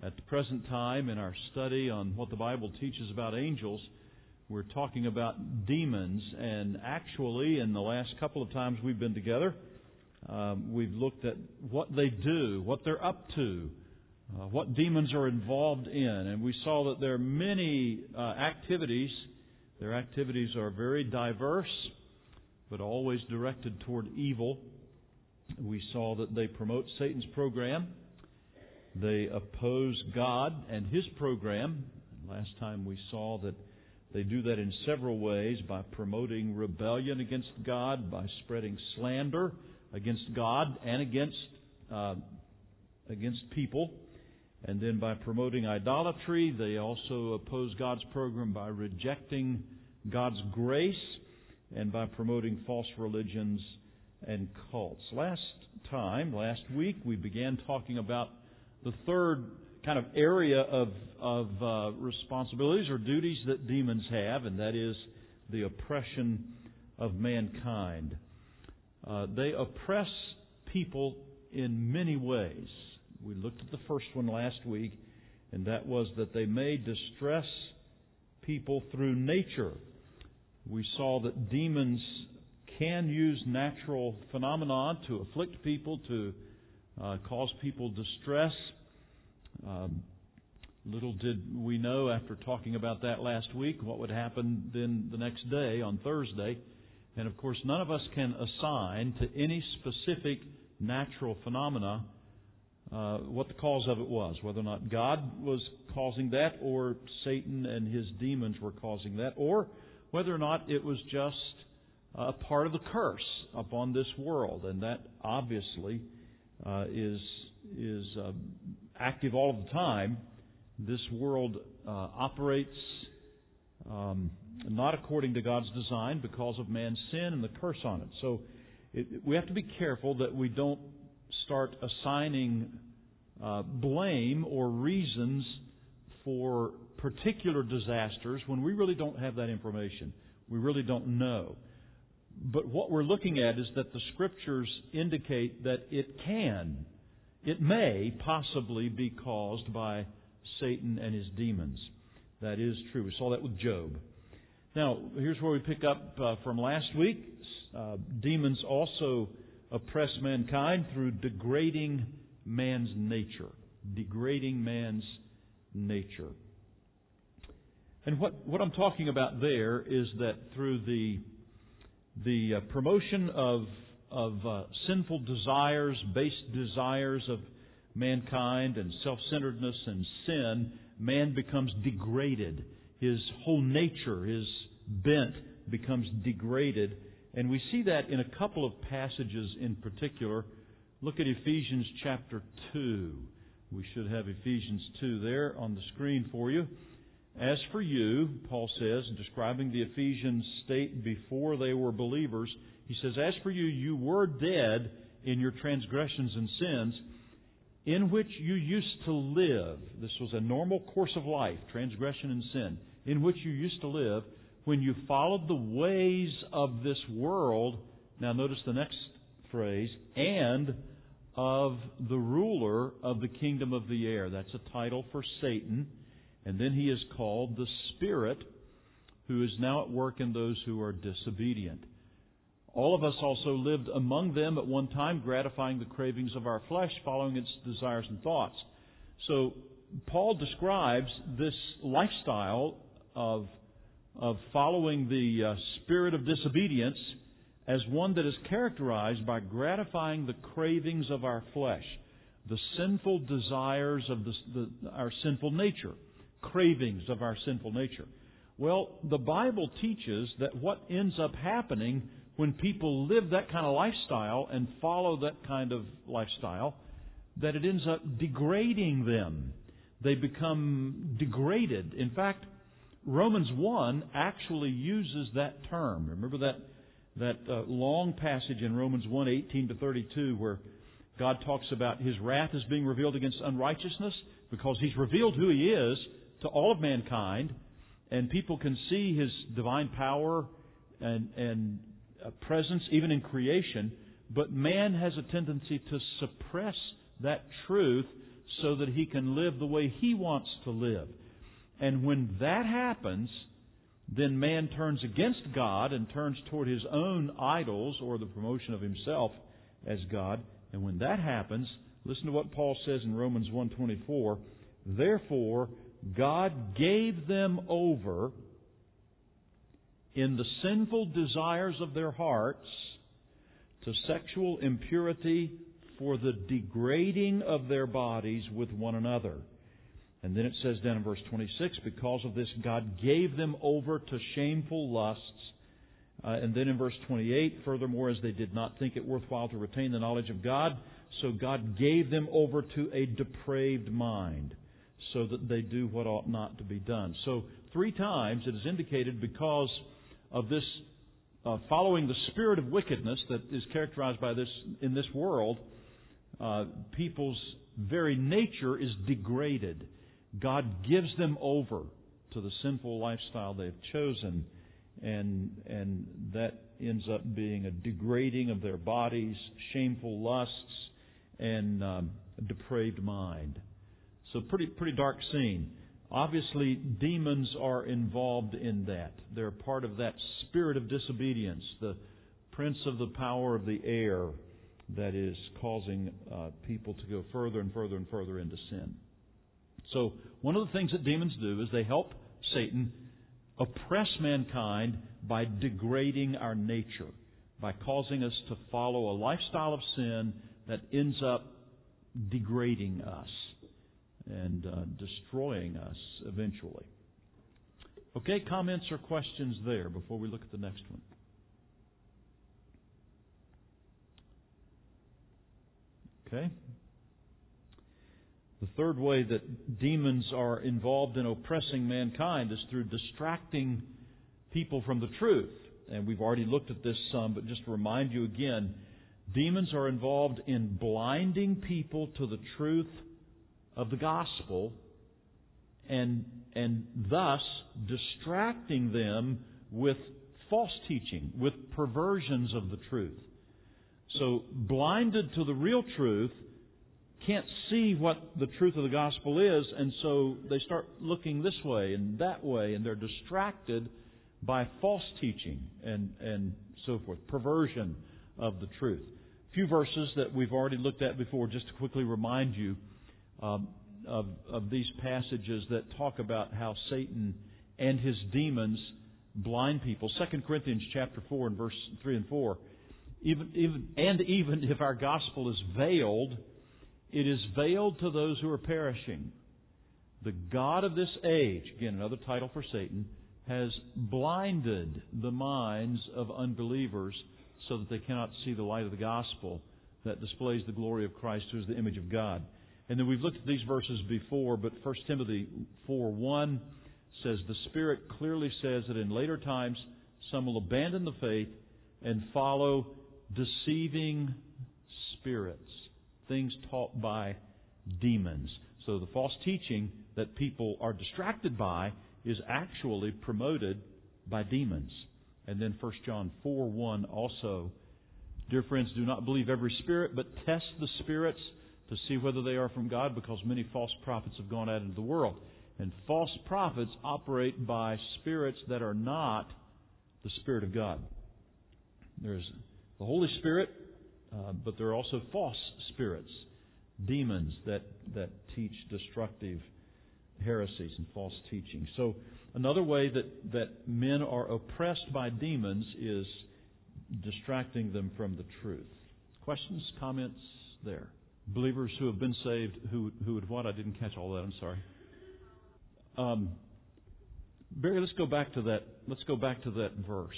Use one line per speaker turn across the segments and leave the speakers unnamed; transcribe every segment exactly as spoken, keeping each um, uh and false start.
At the present time, in our study on what the Bible teaches about angels, we're talking about demons. And actually, in the last couple of times we've been together, um, we've looked at what they do, what they're up to, uh, what demons are involved in. And we saw that there are many uh, activities. Their activities are very diverse, but always directed toward evil. We saw that they promote Satan's program. They oppose God and His program. Last time we saw that they do that in several ways, by promoting rebellion against God, by spreading slander against God and against uh, against people, and then by promoting idolatry. They also oppose God's program by rejecting God's grace and by promoting false religions and cults. Last time, last week, we began talking about the third kind of area of, of uh, responsibilities or duties that demons have, and that is the oppression of mankind. Uh, they oppress people in many ways. We looked at the first one last week, and that was that they may distress people through nature. We saw that demons can use natural phenomena to afflict people, to uh, cause people distress. Um, little did we know, after talking about that last week, what would happen then the next day on Thursday. And of course, none of us can assign to any specific natural phenomena uh, what the cause of it was, whether or not God was causing that, or Satan and his demons were causing that, or whether or not it was just a part of the curse upon this world. And that obviously uh, is is uh, active all of the time. This world uh, operates um, not according to God's design because of man's sin and the curse on it. So it, we have to be careful that we don't start assigning uh, blame or reasons for particular disasters when we really don't have that information. We really don't know. But what we're looking at is that the Scriptures indicate that it can, it may possibly be caused by Satan and his demons. That is true. We saw that with Job. Now, here's where we pick up uh, from last week. Uh, demons also oppress mankind through degrading man's nature. Degrading man's nature. And what, what I'm talking about there is that through the the uh, promotion of of uh, sinful desires, base desires of mankind, and self-centeredness and sin, man becomes degraded. His whole nature, his bent, becomes degraded. And we see that in a couple of passages in particular. Look at Ephesians chapter two. We should have Ephesians two there on the screen for you. As for you, Paul says, describing the Ephesian state before they were believers, he says, as for you, you were dead in your transgressions and sins, in which you used to live. This was a normal course of life, transgression and sin, in which you used to live when you followed the ways of this world. Now notice the next phrase, and of the ruler of the kingdom of the air. That's a title for Satan. And then he is called the Spirit, who is now at work in those who are disobedient. All of us also lived among them at one time, gratifying the cravings of our flesh, following its desires and thoughts. So Paul describes this lifestyle of, of following the uh, spirit of disobedience as one that is characterized by gratifying the cravings of our flesh, the sinful desires of the, the, our sinful nature. Cravings of our sinful nature. Well, the Bible teaches that what ends up happening when people live that kind of lifestyle and follow that kind of lifestyle, that it ends up degrading them. They become degraded. In fact, Romans one actually uses that term. Remember that that uh, long passage in Romans one, eighteen to thirty-two, where God talks about His wrath is being revealed against unrighteousness, because He's revealed who He is to all of mankind, and people can see His divine power and, and uh, presence even in creation, but man has a tendency to suppress that truth so that he can live the way he wants to live. And when that happens, then man turns against God and turns toward his own idols or the promotion of himself as God. And when that happens, listen to what Paul says in Romans one twenty-four. Therefore, God gave them over in the sinful desires of their hearts to sexual impurity for the degrading of their bodies with one another. And then it says down in verse twenty-six, because of this God gave them over to shameful lusts. Uh, and then in verse twenty-eight, furthermore, as they did not think it worthwhile to retain the knowledge of God, so God gave them over to a depraved mind, so that they do what ought not to be done. So three times it is indicated because of this uh, following the spirit of wickedness that is characterized by this in this world, uh, people's very nature is degraded. God gives them over to the sinful lifestyle they've chosen, and and that ends up being a degrading of their bodies, shameful lusts, and um, a depraved mind. So pretty pretty dark scene. Obviously, demons are involved in that. They're part of that spirit of disobedience, the prince of the power of the air that is causing uh, people to go further and further and further into sin. So one of the things that demons do is they help Satan oppress mankind by degrading our nature, by causing us to follow a lifestyle of sin that ends up degrading us and uh, destroying us eventually. Okay, comments or questions there before we look at the next one? Okay. The third way that demons are involved in oppressing mankind is through distracting people from the truth. And we've already looked at this some, but just to remind you again, demons are involved in blinding people to the truth of the gospel and and thus distracting them with false teaching, with perversions of the truth. So blinded to the real truth, can't see what the truth of the gospel is, and so they start looking this way and that way, and they're distracted by false teaching and, and so forth, perversion of the truth. A few verses that we've already looked at before, just to quickly remind you um, of, of these passages that talk about how Satan and his demons blind people. Second Corinthians chapter four and verse three and four. Even, even, and even if our gospel is veiled, it is veiled to those who are perishing. The God of this age, again another title for Satan, has blinded the minds of unbelievers so that they cannot see the light of the gospel that displays the glory of Christ, who is the image of God. And then we've looked at these verses before, but First Timothy four one says, the Spirit clearly says that in later times some will abandon the faith and follow deceiving spirits, things taught by demons. So the false teaching that people are distracted by is actually promoted by demons. And then First John four one also, dear friends, do not believe every spirit, but test the spirits to see whether they are from God, because many false prophets have gone out into the world. And false prophets operate by spirits that are not the Spirit of God. There's the Holy Spirit, uh, but there are also false spirits, demons that, that teach destructive heresies and false teaching. So another way that, that men are oppressed by demons is distracting them from the truth. Questions, comments there? Believers who have been saved, who who would what? I didn't catch all that. I'm sorry. Um, Barry, let's go back to that. Let's go back to that verse.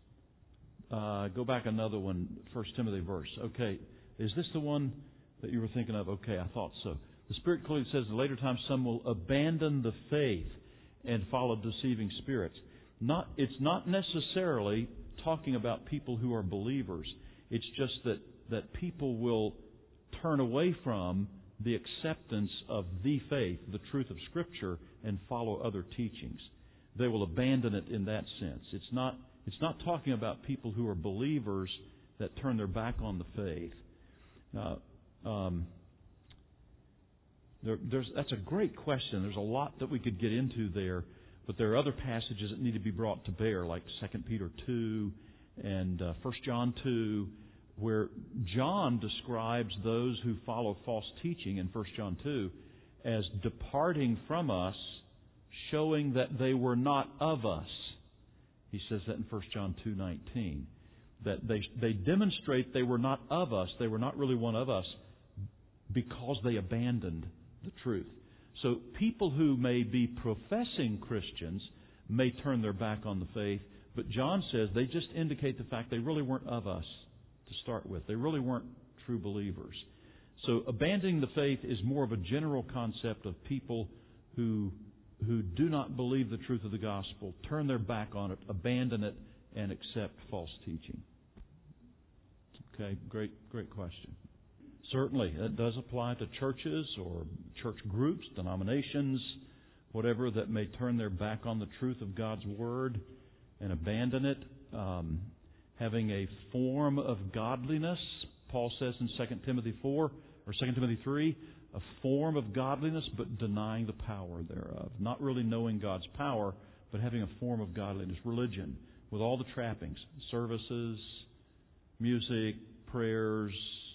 Uh, go back another one, First Timothy verse. Okay, is this the one that you were thinking of? Okay, I thought so. The Spirit clearly says in later times some will abandon the faith and follow deceiving spirits. Not, it's not necessarily talking about people who are believers. It's just that, that people will turn away from the acceptance of the faith, the truth of Scripture, and follow other teachings. They will abandon it in that sense. It's not, it's not talking about people who are believers that turn their back on the faith. Uh, um, There, there's, that's a great question. There's a lot that we could get into there, but there are other passages that need to be brought to bear, like Second Peter two and uh, First John two, where John describes those who follow false teaching in First John two as departing from us, showing that they were not of us. He says that in First John two nineteen. That they they demonstrate they were not of us, they were not really one of us, because they abandoned the truth. So people who may be professing Christians may turn their back on the faith, but John says they just indicate the fact they really weren't of us to start with. They really weren't true believers. So abandoning the faith is more of a general concept of people who who do not believe the truth of the gospel, turn their back on it, abandon it, and accept false teaching. Okay, great, great question. Certainly, that does apply to churches or church groups, denominations, whatever, that may turn their back on the truth of God's Word and abandon it. Um, having a form of godliness, Paul says in Second Timothy four, or Second Timothy three, a form of godliness, but denying the power thereof. Not really knowing God's power, but having a form of godliness, religion, with all the trappings, services, music, prayers,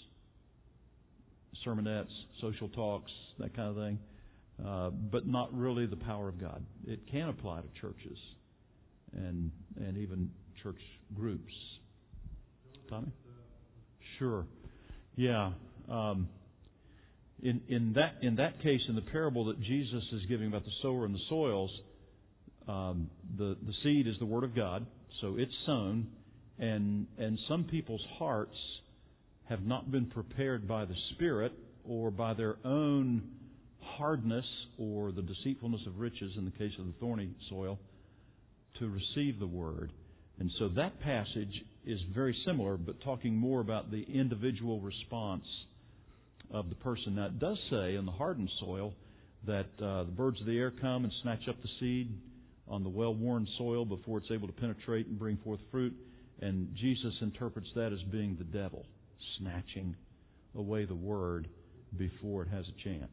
sermonettes, social talks, that kind of thing, uh, but not really the power of God. It can apply to churches and and even church groups. Tommy? Sure. Yeah. Um, in in that in that case, in the parable that Jesus is giving about the sower and the soils, um, the the seed is the Word of God, so it's sown, and and some people's hearts have not been prepared by the Spirit or by their own hardness or the deceitfulness of riches in the case of the thorny soil to receive the Word. And so that passage is very similar, but talking more about the individual response of the person. Now, it does say in the hardened soil that uh, the birds of the air come and snatch up the seed on the well-worn soil before it's able to penetrate and bring forth fruit. And Jesus interprets that as being the devil snatching away the Word before it has a chance.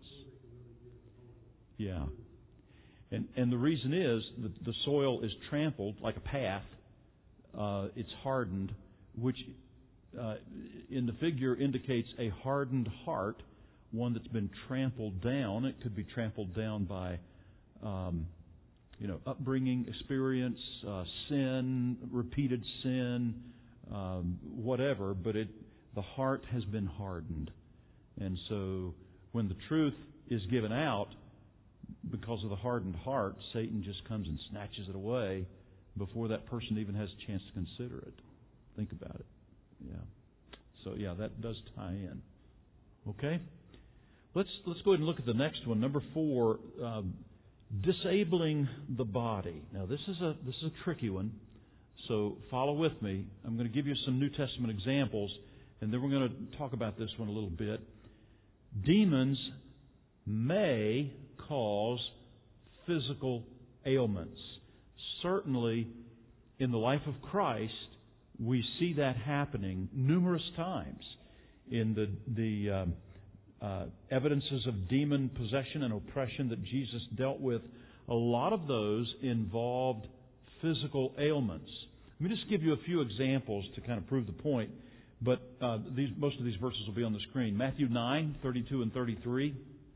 Yeah. And and the reason is that the soil is trampled like a path. Uh, it's hardened, which uh, in the figure indicates a hardened heart, one that's been trampled down. It could be trampled down by um, you know, upbringing, experience, uh, sin, repeated sin, um, whatever, but it the heart has been hardened. And so when the truth is given out, because of the hardened heart, Satan just comes and snatches it away before that person even has a chance to consider it. Think about it. Yeah. So yeah, that does tie in. Okay? Let's let's go ahead and look at the next one. Number four, um, disabling the body. Now this is a this is a tricky one. So follow with me. I'm going to give you some New Testament examples, and then we're going to talk about this one a little bit. Demons may cause physical ailments. Certainly, in the life of Christ, we see that happening numerous times. In the the um, uh, evidences of demon possession and oppression that Jesus dealt with, a lot of those involved physical ailments. Let me just give you a few examples to kind of prove the point. But uh, these, most of these verses will be on the screen. Matthew nine, thirty-two and thirty-three.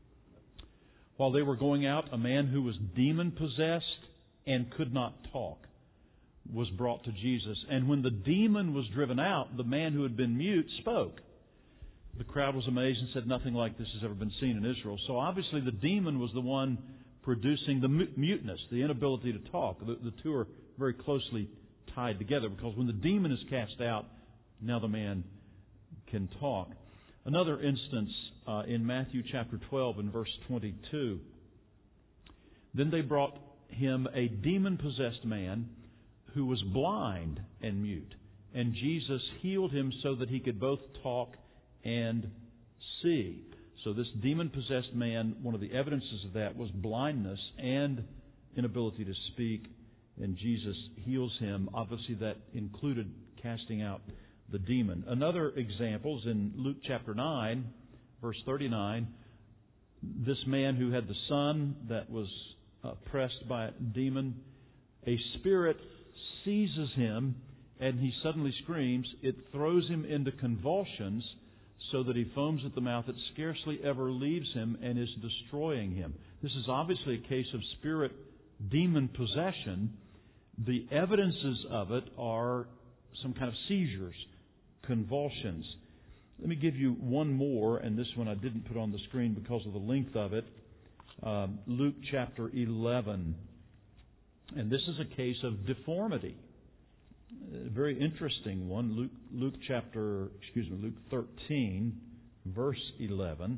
While they were going out, a man who was demon-possessed and could not talk was brought to Jesus. And when the demon was driven out, the man who had been mute spoke. The crowd was amazed and said, nothing like this has ever been seen in Israel. So obviously the demon was the one producing the muteness, the inability to talk. The, the two are very closely tied together, because when the demon is cast out, now the man can talk. Another instance uh, in Matthew chapter twelve and verse twenty-two. Then they brought him a demon-possessed man who was blind and mute. And Jesus healed him so that he could both talk and see. So this demon-possessed man, one of the evidences of that was blindness and inability to speak. And Jesus heals him. Obviously that included casting out the demon. Another example is in Luke chapter nine, verse thirty-nine. this man who had the son that was oppressed by a demon, a spirit seizes him and he suddenly screams. It throws him into convulsions so that he foams at the mouth. It scarcely ever leaves him and is destroying him. This is obviously a case of spirit demon possession. The evidences of it are some kind of seizures, convulsions. Let me give you one more, and this one I didn't put on the screen because of the length of it. Um, Luke chapter eleven. And this is a case of deformity. A very interesting one. Luke, Luke chapter, excuse me, Luke thirteen, verse eleven.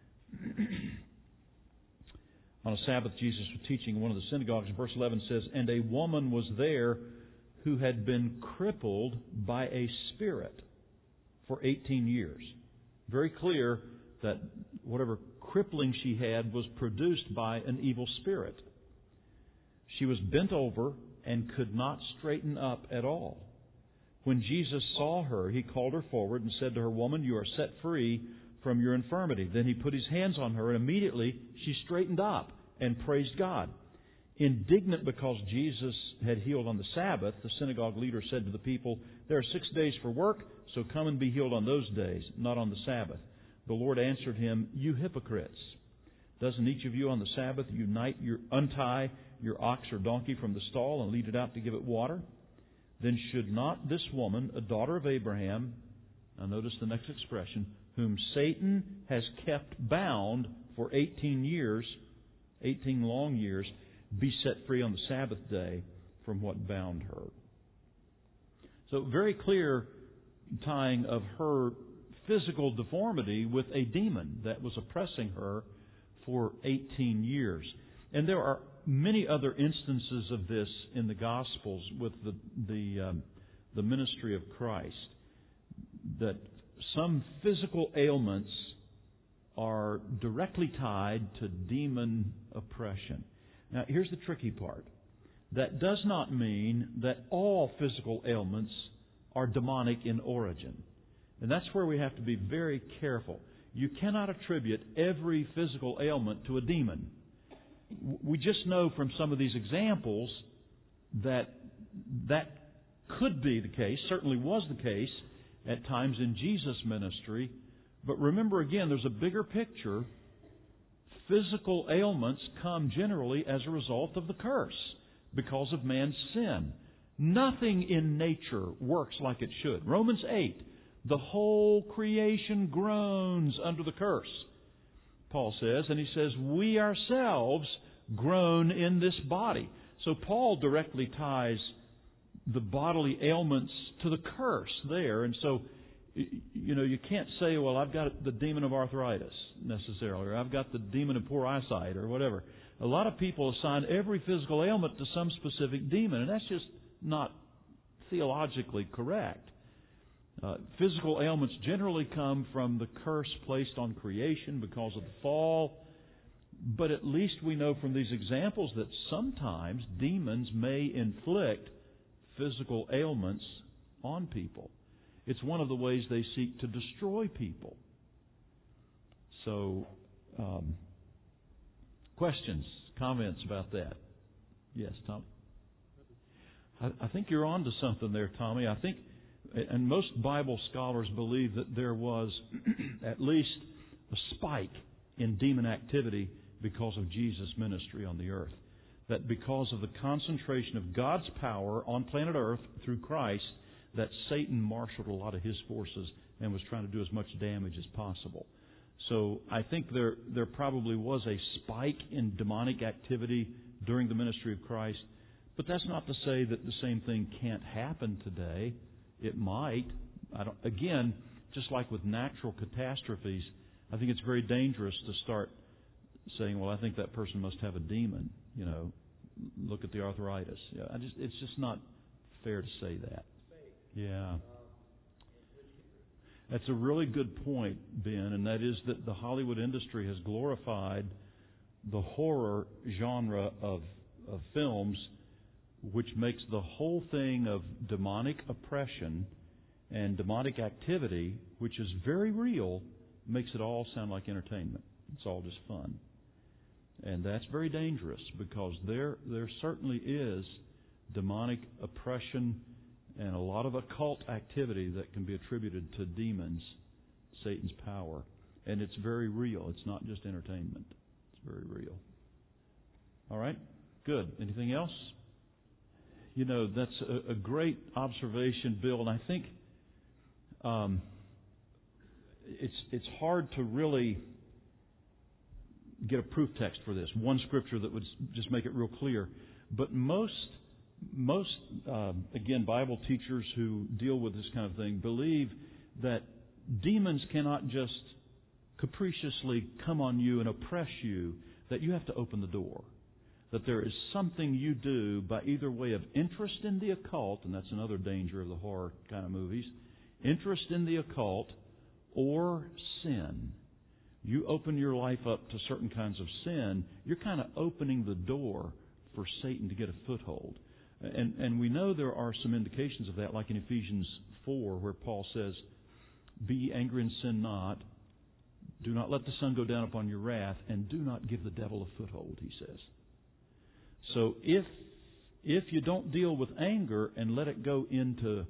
On a Sabbath, Jesus was teaching in one of the synagogues. And verse eleven says, "And a woman was there who had been crippled by a spirit for eighteen years." Very clear that whatever crippling she had was produced by an evil spirit. She was bent over and could not straighten up at all. When Jesus saw her, He called her forward and said to her, "Woman, you are set free from your infirmity." Then He put His hands on her, and immediately she straightened up and praised God. Indignant because Jesus had healed on the Sabbath, the synagogue leader said to the people, "There are six days for work, so come and be healed on those days, not on the Sabbath." The Lord answered him, "You hypocrites! Doesn't each of you on the Sabbath unite your, untie your ox or donkey from the stall and lead it out to give it water? Then should not this woman, a daughter of Abraham," now notice the next expression, "whom Satan has kept bound for eighteen years, eighteen long years, be set free on the Sabbath day from what bound her?" So very clear tying of her physical deformity with a demon that was oppressing her for eighteen years. And there are many other instances of this in the Gospels with the the, um, the ministry of Christ, that some physical ailments are directly tied to demon oppression. Now, here's the tricky part. That does not mean that all physical ailments are demonic in origin. And that's where we have to be very careful. You cannot attribute every physical ailment to a demon. We just know from some of these examples that that could be the case, certainly was the case at times in Jesus' ministry. But remember again, there's a bigger picture. Physical ailments come generally as a result of the curse because of man's sin. Nothing in nature works like it should. Romans eight, the whole creation groans under the curse, Paul says, and he says, we ourselves groan in this body. So Paul directly ties the bodily ailments to the curse there. And so, you know, you can't say, well, I've got the demon of arthritis necessarily, or I've got the demon of poor eyesight, or whatever. A lot of people assign every physical ailment to some specific demon, and that's just not theologically correct. Uh, physical ailments generally come from the curse placed on creation because of the fall. But at least we know from these examples that sometimes demons may inflict physical ailments on people. It's one of the ways they seek to destroy people. So, um, questions, comments about that? Yes, Tom? I, I think you're on to something there, Tommy. I think, and most Bible scholars believe that there was at least a spike in demon activity because of Jesus' ministry on the earth. That because of the concentration of God's power on planet Earth through Christ, that Satan marshaled a lot of his forces and was trying to do as much damage as possible. So I think there there probably was a spike in demonic activity during the ministry of Christ. But that's not to say that the same thing can't happen today. It might. I don't, again, just like with natural catastrophes, I think it's very dangerous to start saying, well, I think that person must have a demon. You know, look at the arthritis. Yeah, I just it's just not fair to say that. Yeah. That's a really good point, Ben, and that is that the Hollywood industry has glorified the horror genre of, of films, which makes the whole thing of demonic oppression and demonic activity, which is very real, makes it all sound like entertainment. It's all just fun. And that's very dangerous because there there certainly is demonic oppression and a lot of occult activity that can be attributed to demons, Satan's power. And it's very real. It's not just entertainment. It's very real. All right? Good. Anything else? You know, that's a, a great observation, Bill, and I think um, it's it's hard to really get a proof text for this, one scripture that would just make it real clear. But most, most uh, again, Bible teachers who deal with this kind of thing believe that demons cannot just capriciously come on you and oppress you, that you have to open the door. That there is something you do by either way of interest in the occult, and that's another danger of the horror kind of movies, interest in the occult, or sin. You open your life up to certain kinds of sin, you're kind of opening the door for Satan to get a foothold. And, and we know there are some indications of that, like in Ephesians four, where Paul says, "Be ye angry and sin not. Do not let the sun go down upon your wrath, and do not give the devil a foothold," he says. So if if you don't deal with anger and let it go into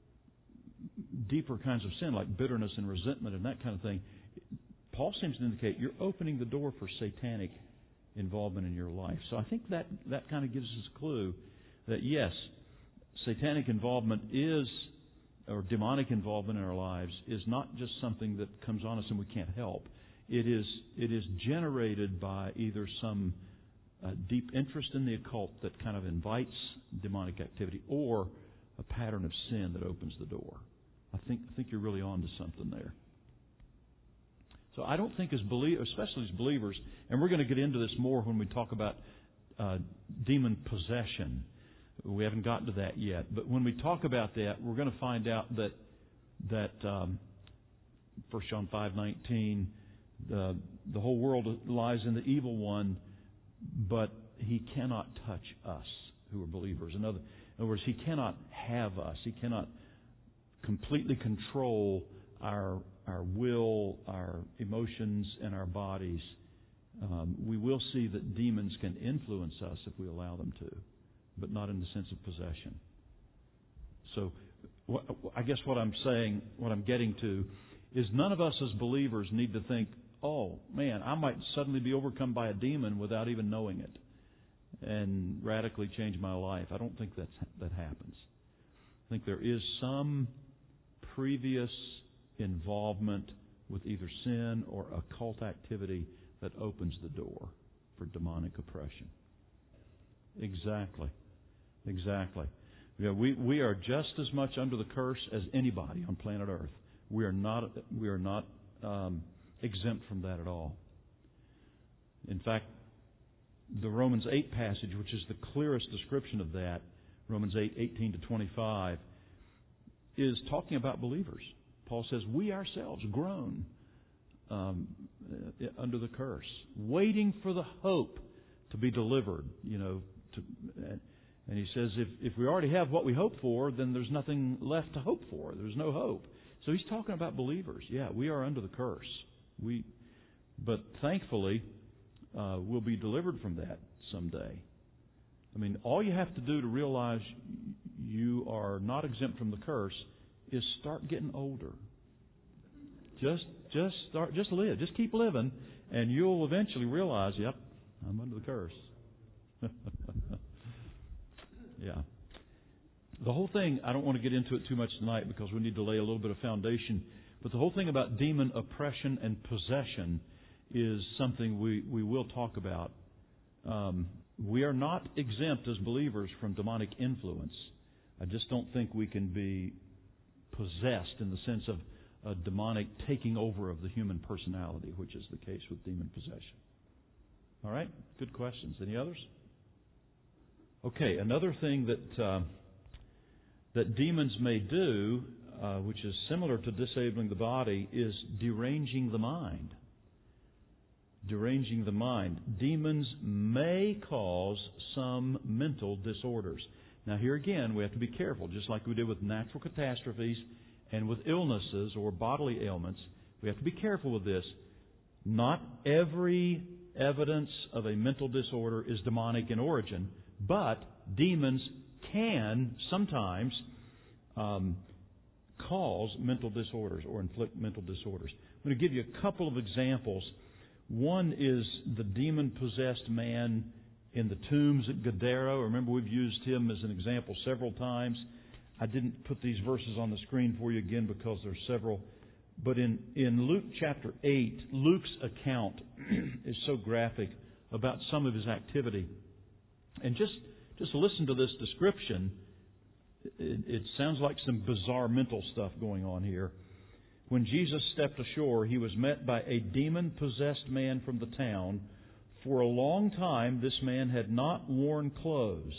deeper kinds of sin, like bitterness and resentment and that kind of thing, Paul seems to indicate you're opening the door for satanic involvement in your life. So I think that, that kind of gives us a clue that, yes, satanic involvement is, or demonic involvement in our lives, is not just something that comes on us and we can't help. It is, it is generated by either some uh, deep interest in the occult that kind of invites demonic activity, or a pattern of sin that opens the door. I think, I think you're really on to something there. So I don't think as believers, especially as believers, and we're going to get into this more when we talk about uh, demon possession. We haven't gotten to that yet. But when we talk about that, we're going to find out that that um, First John five nineteen, the the whole world lies in the evil one, but he cannot touch us who are believers. In other, in other words, he cannot have us. He cannot completely control our our will, our emotions, and our bodies. Um, we will see that demons can influence us if we allow them to, but not in the sense of possession. So wh- I guess what I'm saying, what I'm getting to, is none of us as believers need to think, oh, man, I might suddenly be overcome by a demon without even knowing it and radically change my life. I don't think that's, that happens. I think there is some previous involvement with either sin or occult activity that opens the door for demonic oppression. Exactly. Exactly. Yeah, we, we are just as much under the curse as anybody on planet Earth. We are not we are not um, exempt from that at all. In fact, the Romans eight passage, which is the clearest description of that, Romans eight, eighteen to twenty-five, is talking about believers. Paul says, we ourselves groan um, under the curse, waiting for the hope to be delivered. You know, to, and he says, if, if we already have what we hope for, then there's nothing left to hope for. There's no hope. So he's talking about believers. Yeah, we are under the curse. We, but thankfully, uh, we'll be delivered from that someday. I mean, all you have to do to realize you are not exempt from the curse is start getting older. Just, just start, just live, just keep living, and you'll eventually realize, yep, I'm under the curse. Yeah. The whole thing, I don't want to get into it too much tonight because we need to lay a little bit of foundation, but the whole thing about demon oppression and possession is something we, we will talk about. Um, we are not exempt as believers from demonic influence. I just don't think we can be possessed in the sense of a demonic taking over of the human personality, which is the case with demon possession. All right? Good questions. Any others? Okay, another thing that uh, that demons may do, uh, which is similar to disabling the body, is deranging the mind. Deranging the mind. Demons may cause some mental disorders. Now here again, we have to be careful, just like we did with natural catastrophes and with illnesses or bodily ailments. We have to be careful with this. Not every evidence of a mental disorder is demonic in origin, but demons can sometimes um, cause mental disorders or inflict mental disorders. I'm going to give you a couple of examples. One is the demon-possessed man in the tombs at Gadara. Remember, we've used him as an example several times. I didn't put these verses on the screen for you again because there's several. But in, in Luke chapter eight, Luke's account is so graphic about some of his activity. And just, just listen to this description. It, it sounds like some bizarre mental stuff going on here. When Jesus stepped ashore, he was met by a demon-possessed man from the town. For a long time, this man had not worn clothes.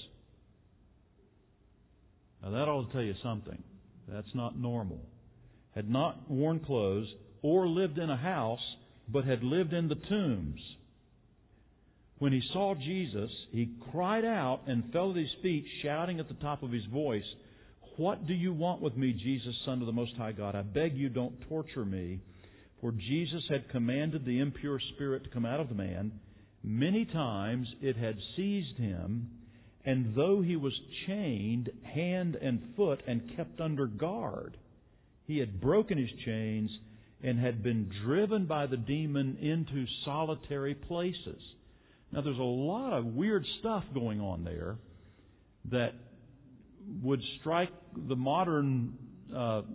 Now that ought to tell you something. That's not normal. Had not worn clothes or lived in a house, but had lived in the tombs. When he saw Jesus, he cried out and fell at his feet, shouting at the top of his voice, "What do you want with me, Jesus, Son of the Most High God? I beg you, don't torture me." For Jesus had commanded the impure spirit to come out of the man. Many times it had seized him, and though he was chained hand and foot and kept under guard, he had broken his chains and had been driven by the demon into solitary places. Now, there's a lot of weird stuff going on there that would strike the modern uh, uh,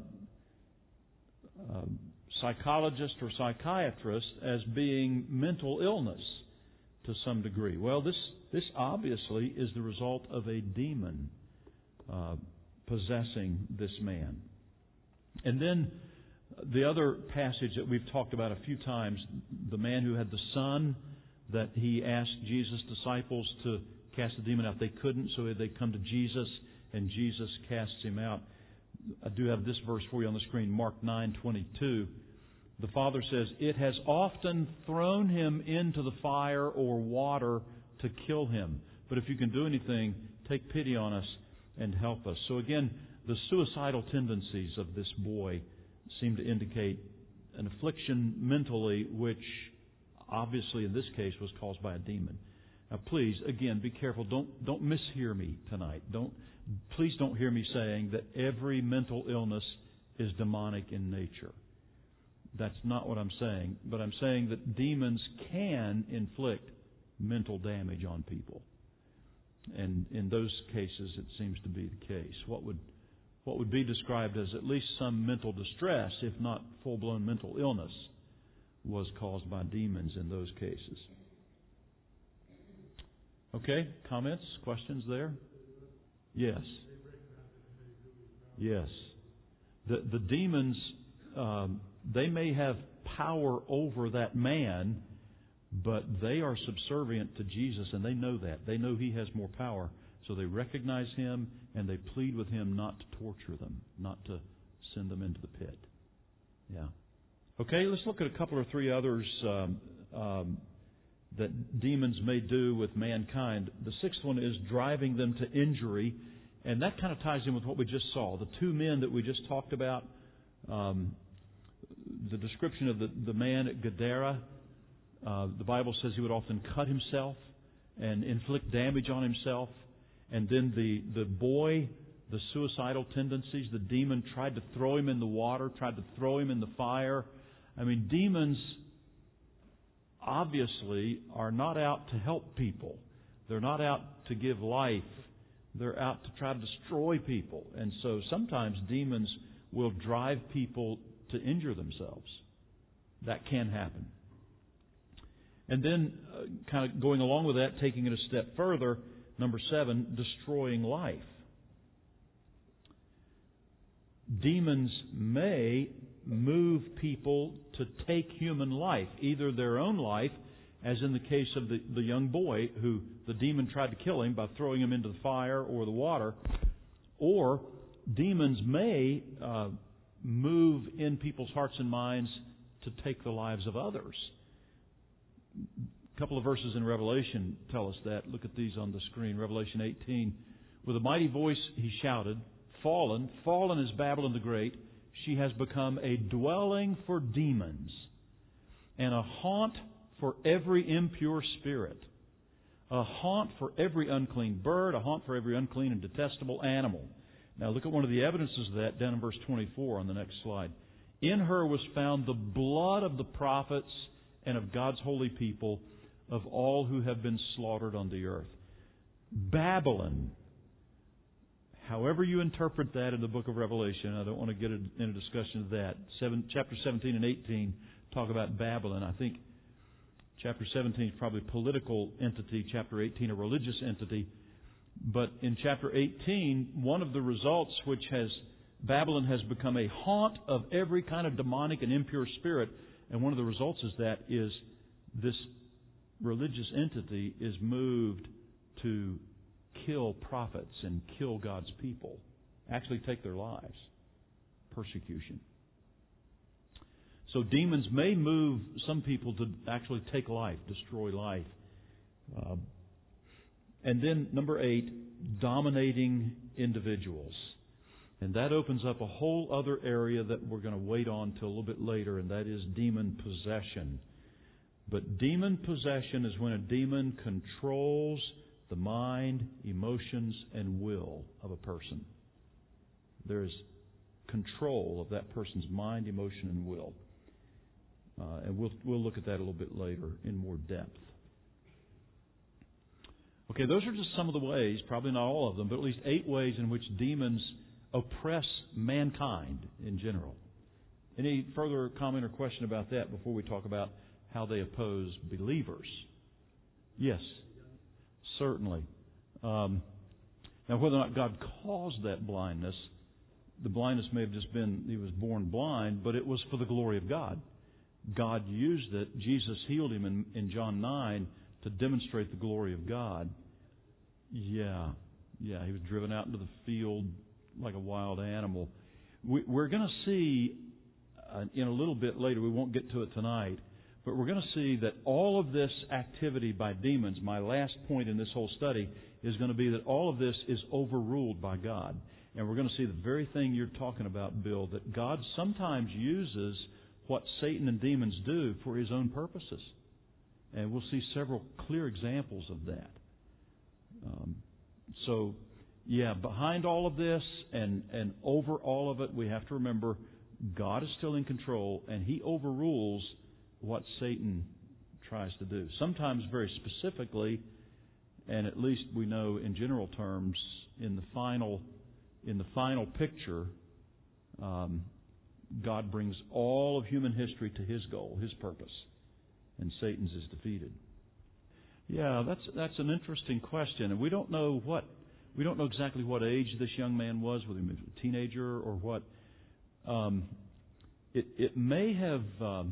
psychologist or psychiatrist as being mental illness to some degree. Well, this this obviously is the result of a demon uh, possessing this man. And then the other passage that we've talked about a few times, the man who had the son that he asked Jesus' disciples to cast the demon out. They couldn't, so they come to Jesus, and Jesus casts him out. I do have this verse for you on the screen, Mark nine twenty-two. The Father says, "It has often thrown him into the fire or water to kill him. But if you can do anything, take pity on us and help us." So again, the suicidal tendencies of this boy seem to indicate an affliction mentally, which obviously in this case was caused by a demon. Now please, again, be careful. Don't don't mishear me tonight. Don't please don't hear me saying that every mental illness is demonic in nature. That's not what I'm saying. But I'm saying that demons can inflict mental damage on people. And in those cases, it seems to be the case. What would what would be described as at least some mental distress, if not full-blown mental illness, was caused by demons in those cases. Okay, comments, questions there? Yes. Yes. The the demons, um, they may have power over that man, but they are subservient to Jesus, and they know that. They know He has more power. So they recognize Him, and they plead with Him not to torture them, not to send them into the pit. Yeah. Okay, let's look at a couple or three others um, um, that demons may do with mankind. The sixth one is driving them to injury, and that kind of ties in with what we just saw. The two men that we just talked about, um, the description of the, the man at Gadara, uh, the Bible says he would often cut himself and inflict damage on himself. And then the, the boy, the suicidal tendencies, the demon tried to throw him in the water, tried to throw him in the fire. I mean, demons obviously are not out to help people. They're not out to give life. They're out to try to destroy people. And so sometimes demons will drive people to injure themselves. That can happen. And then, uh, kind of going along with that, taking it a step further, number seven, destroying life. Demons may move people to take human life, either their own life, as in the case of the, the young boy who the demon tried to kill him by throwing him into the fire or the water, or demons may uh, move in people's hearts and minds to take the lives of others. A couple of verses in Revelation tell us that. Look at these on the screen. Revelation eighteen. With a mighty voice he shouted, "Fallen, fallen is Babylon the Great. She has become a dwelling for demons and a haunt for every impure spirit, a haunt for every unclean bird, a haunt for every unclean and detestable animal. Now look at one of the evidences of that down in verse twenty-four on the next slide. In her was found the blood of the prophets and of God's holy people, of all who have been slaughtered on the earth. Babylon, however you interpret that in the book of Revelation, I don't want to get in a discussion of that. Seven, chapter seventeen and eighteen talk about Babylon. I think chapter seventeen is probably a political entity, chapter eighteen a religious entity. But in chapter eighteen, one of the results which has Babylon has become a haunt of every kind of demonic and impure spirit, and one of the results is that is this religious entity is moved to kill prophets and kill God's people, actually take their lives. Persecution. So demons may move some people to actually take life, destroy life. Uh, and then number eight, dominating individuals. And that opens up a whole other area that we're going to wait on till a little bit later, and that is demon possession. But demon possession is when a demon controls the mind, emotions, and will of a person. There is control of that person's mind, emotion, and will. Uh, and we'll we'll look at that a little bit later in more depth. Okay, those are just some of the ways, probably not all of them, but at least eight ways in which demons oppress mankind in general. Any further comment or question about that before we talk about how they oppose believers? Yes, certainly. Um, now, whether or not God caused that blindness, the blindness may have just been he was born blind, but it was for the glory of God. God used it. Jesus healed him in, in John nine to demonstrate the glory of God. Yeah, yeah, he was driven out into the field like a wild animal. We, we're going to see uh, in a little bit later, we won't get to it tonight, but we're going to see that all of this activity by demons, my last point in this whole study, is going to be that all of this is overruled by God. And we're going to see the very thing you're talking about, Bill, that God sometimes uses what Satan and demons do for His own purposes. And we'll see several clear examples of that. Um, so, yeah, behind all of this and, and over all of it, we have to remember God is still in control, and He overrules what Satan tries to do. Sometimes very specifically, and at least we know in general terms, in the final in the final picture, um, God brings all of human history to His goal, His purpose, and Satan's is defeated. Yeah, that's that's an interesting question, and we don't know what we don't know exactly what age this young man was, whether he was a teenager or what. Um, it it may have um,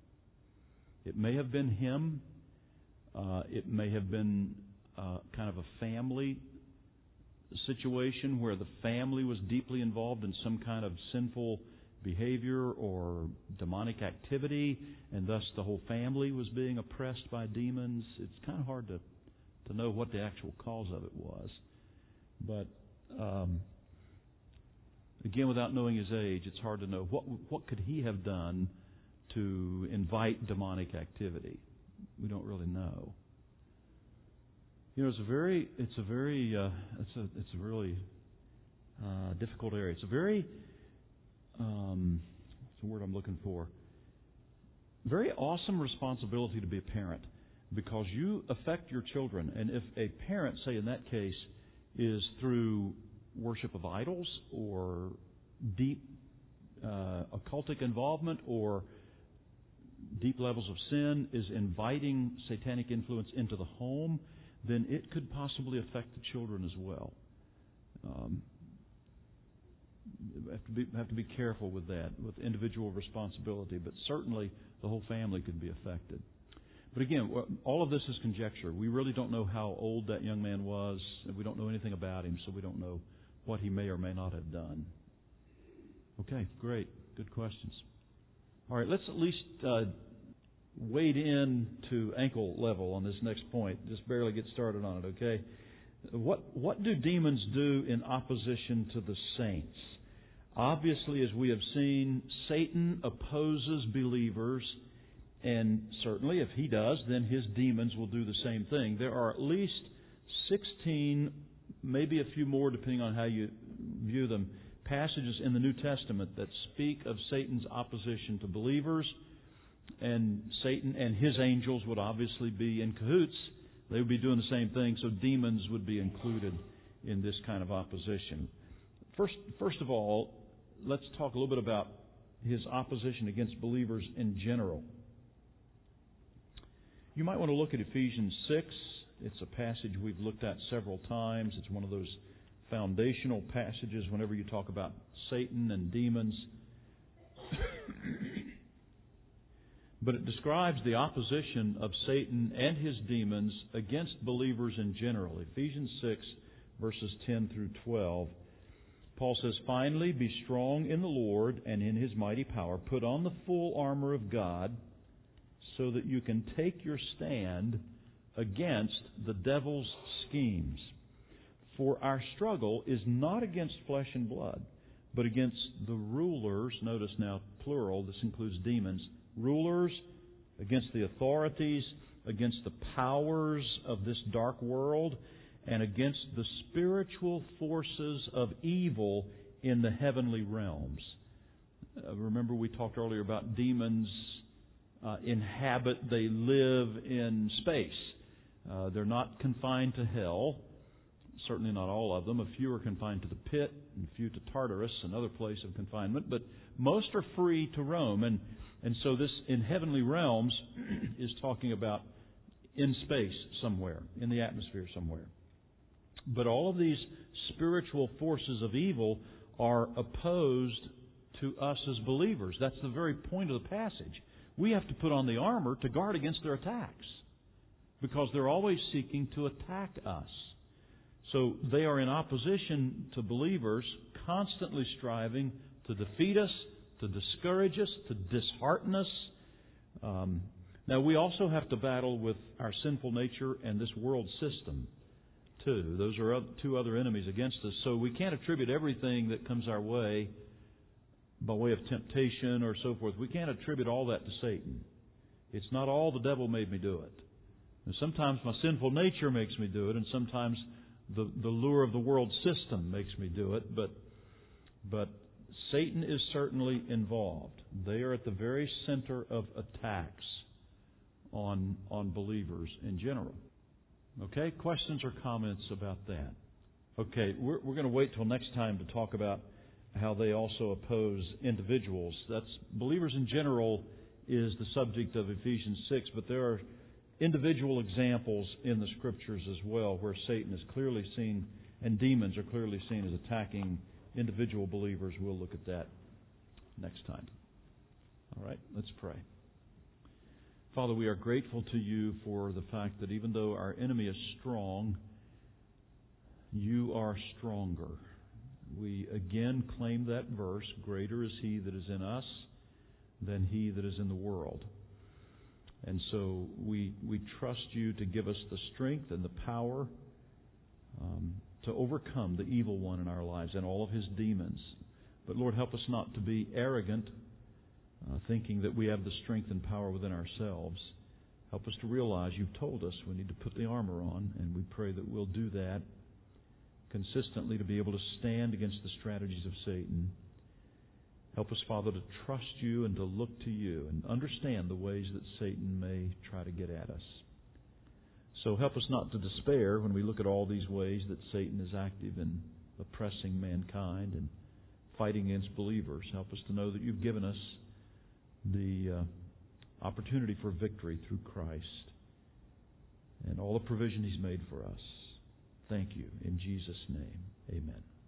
it may have been him. Uh, it may have been uh, kind of a family situation where the family was deeply involved in some kind of sinful behavior or demonic activity, and thus the whole family was being oppressed by demons. It's kind of hard to, to know what the actual cause of it was. But um, again, without knowing his age, it's hard to know what what could he have done to invite demonic activity. We don't really know. You know, it's a very, it's a very, uh, it's a, it's a really uh, difficult area. It's a very Um, what's the word I'm looking for? Very awesome responsibility to be a parent, because you affect your children. And if a parent, say in that case, is through worship of idols or deep uh, occultic involvement or deep levels of sin, is inviting satanic influence into the home, then it could possibly affect the children as well. Um, Have to be have to be careful with that, with individual responsibility, but certainly the whole family could be affected. But again, all of this is conjecture. We really don't know how old that young man was, and we don't know anything about him, so we don't know what he may or may not have done. Okay, great. Good questions. All right, let's at least uh, wade in to ankle level on this next point. Just barely get started on it, okay? What what do demons do in opposition to the saints? Obviously, as we have seen, Satan opposes believers And certainly if he does, then his demons will do the same thing. There are at least sixteen, maybe a few more depending on how you view them, passages in the New Testament that speak of Satan's opposition to believers. And Satan and his angels would obviously be in cahoots. They would be doing the same thing, so demons would be included in this kind of opposition. First, first of all, let's talk a little bit about his opposition against believers in general. You might want to look at Ephesians six. It's a passage we've looked at several times. It's one of those foundational passages whenever you talk about Satan and demons. But it describes the opposition of Satan and his demons against believers in general. Ephesians six, verses ten through twelve. Paul says, "Finally, be strong in the Lord and in His mighty power. Put on the full armor of God so that you can take your stand against the devil's schemes. For our struggle is not against flesh and blood, but against the rulers," notice now plural, this includes demons, rulers, against the authorities, against the powers of this dark world, and against the spiritual forces of evil in the heavenly realms. Uh, remember we talked earlier about demons uh, inhabit, they live in space. Uh, they're not confined to hell. Certainly not all of them. A few are confined to the pit, and a few to Tartarus, another place of confinement. But most are free to roam. And, and so this in heavenly realms is talking about in space somewhere, in the atmosphere somewhere. But all of these spiritual forces of evil are opposed to us as believers. That's the very point of the passage. We have to put on the armor to guard against their attacks, because they're always seeking to attack us. So they are in opposition to believers, constantly striving to defeat us, to discourage us, to dishearten us. Um, now, we also have to battle with our sinful nature and this world system, too. Those are two other enemies against us. So we can't attribute everything that comes our way by way of temptation or so forth. We can't attribute all that to Satan. It's not all the devil made me do it. And sometimes my sinful nature makes me do it, and sometimes the, the lure of the world system makes me do it. But, but Satan is certainly involved. They are at the very center of attacks on, on believers in general. Okay, questions or comments about that? Okay, we're, we're going to wait till next time to talk about how they also oppose individuals. That's believers in general is the subject of Ephesians six, but there are individual examples in the Scriptures as well where Satan is clearly seen and demons are clearly seen as attacking individual believers. We'll look at that next time. All right, let's pray. Father, we are grateful to You for the fact that even though our enemy is strong, You are stronger. We again claim that verse, greater is He that is in us than he that is in the world. And so we we trust You to give us the strength and the power um, to overcome the evil one in our lives and all of his demons. But Lord, help us not to be arrogant, uh, thinking that we have the strength and power within ourselves. Help us to realize You've told us we need to put the armor on, and we pray that we'll do that consistently to be able to stand against the strategies of Satan. Help us, Father, to trust You and to look to You and understand the ways that Satan may try to get at us. So help us not to despair when we look at all these ways that Satan is active in oppressing mankind and fighting against believers. Help us to know that You've given us the uh, opportunity for victory through Christ and all the provision He's made for us. Thank You. In Jesus' name, amen.